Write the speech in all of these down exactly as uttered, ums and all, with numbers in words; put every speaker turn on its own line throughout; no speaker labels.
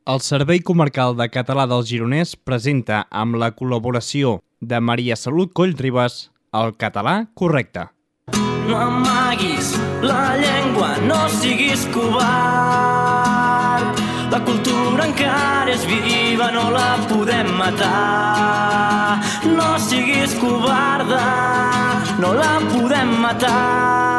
El Servei Comarcal de Català del Gironès presenta, amb la col·laboració de Maria Salut Collribas, el català correcte.
No amaguis la llengua, no siguis covard. La cultura encara és viva, no la podem matar. No siguis covarda, no la podem matar.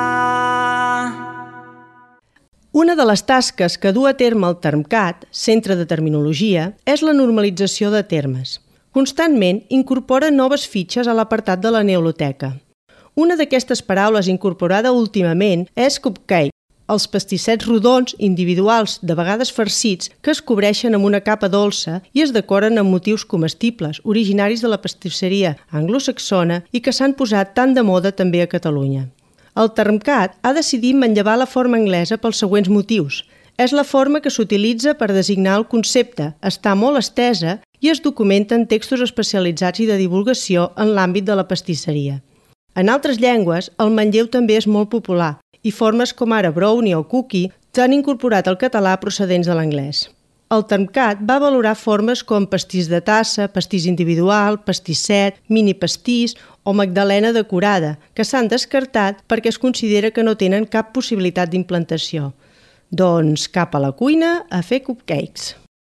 Una de les tasques que du a terme el Termcat, Centre de Terminologia, és la normalització de termes. Constantment incorpora noves fitxes a l'apartat de la neoloteca. Una d'aquestes paraules incorporada últimament és cupcake, els pastissets rodons, individuals, de vegades farcits, que es cobreixen amb una capa dolça i es decoren amb motius comestibles, originaris de la pastisseria anglosaxona i que s'han posat tan de moda també a Catalunya. El Termcat ha decidit manllevar la forma anglesa pels següents motius. És la forma que s'utilitza per designar el concepte, està molt estesa i es documenta en textos especialitzats i de divulgació en l'àmbit de la pastisseria. En altres llengües, el manlleu també és molt popular i formes com ara brownie o cookie s'han incorporat al català procedents de l'anglès. El Termcat va valorar formes com pastís de tassa, pastís individual, pastisset, mini pastís o magdalena decorada, que s'han descartat perquè es considera que no tenen cap possibilitat d'implantació. Doncs cap a la cuina a fer cupcakes.